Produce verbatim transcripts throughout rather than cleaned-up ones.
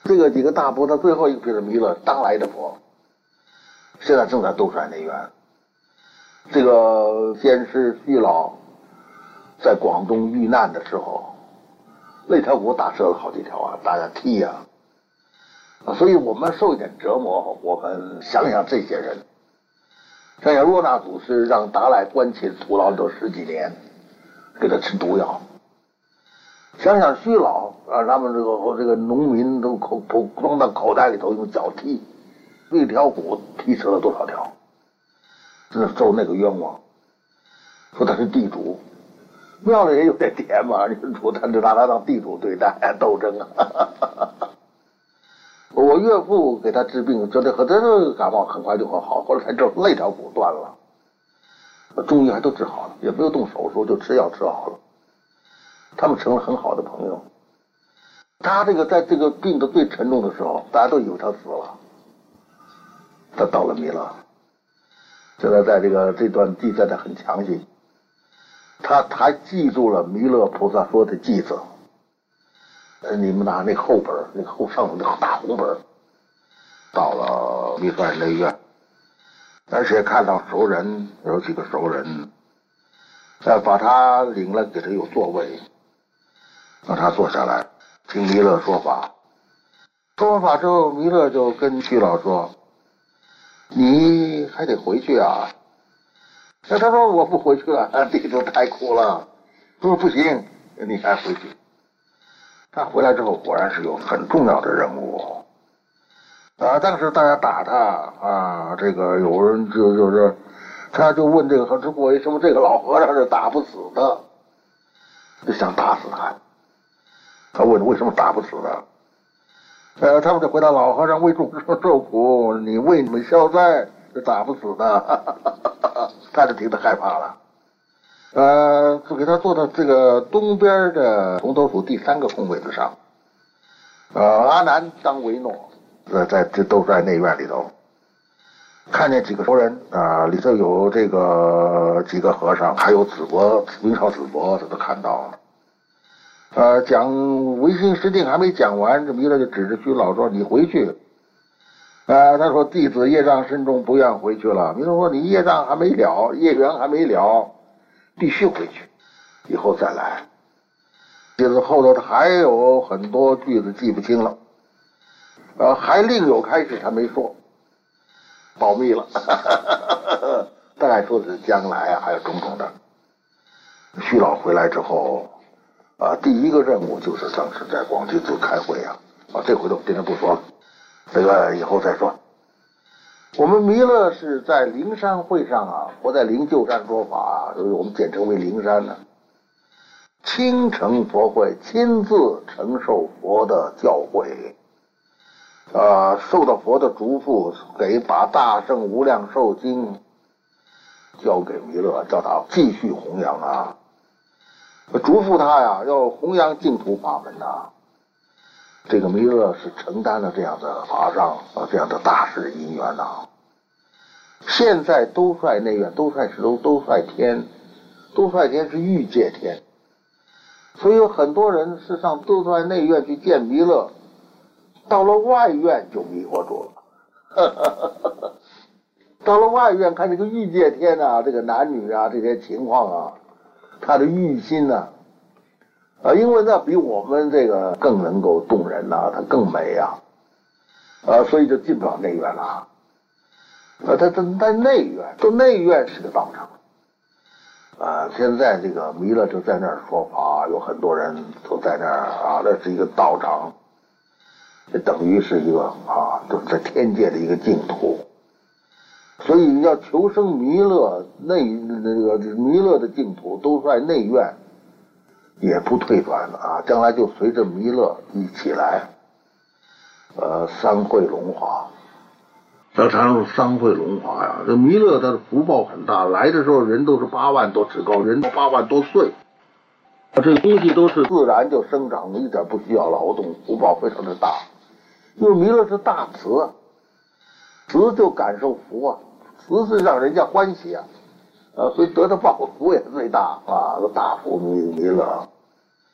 这个几个大佛，他最后一个是弥勒当来的佛，现在正在兜率内院。这个先师虚老在广东遇难的时候，那条骨打折了好几条啊，大家踢啊。所以我们受一点折磨，我们想想这些人，想想若那祖师让达赖关起徒劳都十几年，给他吃毒药。想想虚老啊，他们这个这个农民都口口装到口袋里头，用脚踢，一条骨踢折了多少条，真的受那个冤枉。说他是地主，庙里也有点田嘛，你主他就拿他当地主对待，斗争啊。我岳父给他治病，觉得和这个感冒很快就会好，后来才知道那条骨断了，中医还都治好了，也不用动手术，就吃药吃好了。他们成了很好的朋友。他这个在这个病的最沉重的时候，大家都以为他死了，他到了弥勒。现在在这个这段记载的很详细，他还记住了弥勒菩萨说的偈子。呃，你们拿那后本，那个后上有那个大红本，到了弥勒内院，而且看到熟人，有几个熟人，呃，把他领了，给他有座位，让他坐下来听弥勒说法。说完法之后，弥勒就跟虚老说：“你还得回去啊。”那他说：“我不回去了，地主太苦了。”他说：“不行，你还回去。”他回来之后，果然是有很重要的任务啊！当时大家打他啊，这个有人就就是，他就问这个和师傅为什么这个老和尚是打不死的，就想打死他。他问为什么打不死他？呃，他们就回答老和尚为众生受苦，你为你们消灾，是打不死的。他就听得害怕了。呃，就给他坐到这个东边的铜头府第三个空位子上。呃，阿难当维诺，呃，在这都在内院里头，看见几个熟人啊、呃，里头有这个几个和尚，还有子伯，明朝子伯，他都看到了。呃，讲唯心实定还没讲完，这弥勒就指着虚老说：“你回去。”呃，他说：“弟子业障深重，不愿回去了。”弥勒说：“你业障还没了，业缘还没了。”必须回去，以后再来。接着后头他还有很多句子记不清了，呃，还另有开始他没说，保密了。大概说的是将来啊，还有种种的。虚老回来之后，啊，第一个任务就是当时在广济寺开会啊，啊，这回头今天不说了，这个以后再说。我们弥勒是在灵山会上啊，或在灵鹫山说法，所以我们简称为灵山呢。亲承佛会，亲自承受佛的教诲，啊、呃，受到佛的嘱咐，给把大圣无量寿经交给弥勒，叫他继续弘扬啊，嘱咐他呀，要弘扬净土法门呐。这个弥勒是承担了这样的法上啊，这样的大事因缘呐、啊。现在兜率内院，兜率是兜兜率天，兜率天是欲界天，所以有很多人是上兜率内院去见弥勒，到了外院就迷惑住了。到了外院看这个欲界天啊，这个男女啊这些情况啊，他的欲心呐、啊。啊，因为那比我们这个更能够动人呐、啊，它更美啊，啊，所以就进不了内院了。啊，他他在内院，这内院是个道场。啊，现在这个弥勒就在那儿说法，有很多人都在那儿啊，那是一个道场，这等于是一个啊，就是在天界的一个净土。所以要求生弥勒内那个弥勒的净土，都在内院。也不退转啊，将来就随着弥勒一起来，呃，三会龙华，要常说三会龙华呀。这弥勒他的福报很大，来的时候人都是八万多尺高，人都八万多岁，这个东西都是自然就生长，一点不需要劳动，福报非常的大。因为弥勒是大慈，慈就感受福啊，慈是让人家欢喜啊。呃，所以得的报福也最大啊，大福弥弥勒。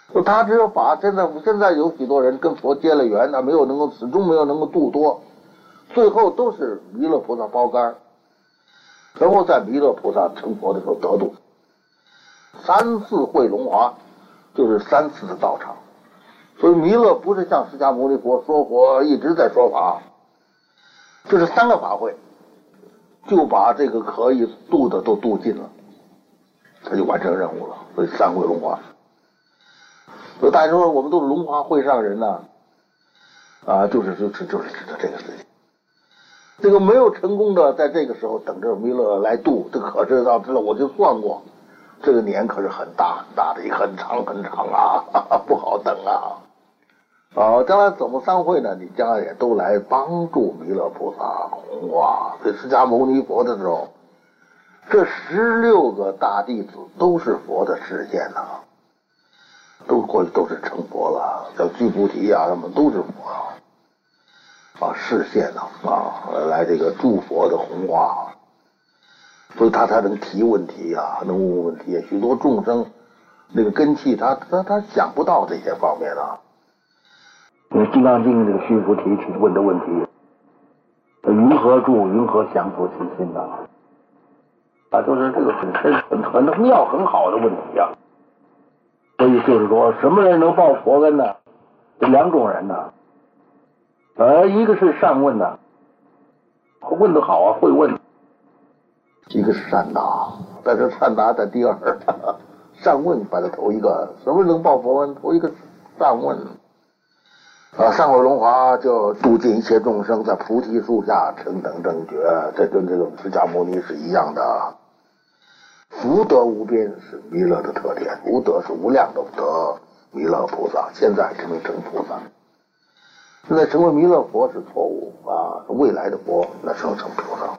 他只有把现在现在有许多人跟佛结了缘，他没有能够始终没有能够度多，最后都是弥勒菩萨包干，然后在弥勒菩萨成佛的时候得度。三次会龙华就是三次的道场，所以弥勒不是像释迦牟尼佛说佛一直在说法，这是三个法会就把这个可以度的都度尽了，他就完成任务了。所以三会龙华，所以大家说我们都是龙华会上人呢、啊，啊，就是就是就是指的这个事情。这个没有成功的，在这个时候等着弥勒来度，这个可是要知道，我就算过，这个年可是很大很大的，一个很长很长啊，哈哈不好等啊。啊，将来怎么三会呢？你将来也都来帮助弥勒菩萨弘化。对释迦牟尼佛的时候，这十六个大弟子都是佛的示现呐、啊，都过去都是成佛了，像须菩提啊，他们都是佛啊。啊，示现呐、啊，啊，来这个助佛的弘化，所以他才能提问题啊，能问问题。许多众生那个根器，他他他想不到这些方面啊。因为《金刚经》这个须菩提提问的问题，云何住，云何降伏其心呐？啊，就是这个很深、很很妙、很好的问题啊。所以就是说，什么人能报佛恩呢？这两种人呢。呃，一个是善问呐，问得好啊，会问；一个是善答，但是善答在第二，善问摆在头一个。什么能报佛恩？头一个善问。啊，三会龙华就度尽一切众生，在菩提树下成等正觉，这跟这个释迦牟尼是一样的。福德无边是弥勒的特点，福德是无量的德，弥勒菩萨现在还没成菩萨。现在成为弥勒佛是错误啊，未来的佛那生成菩萨。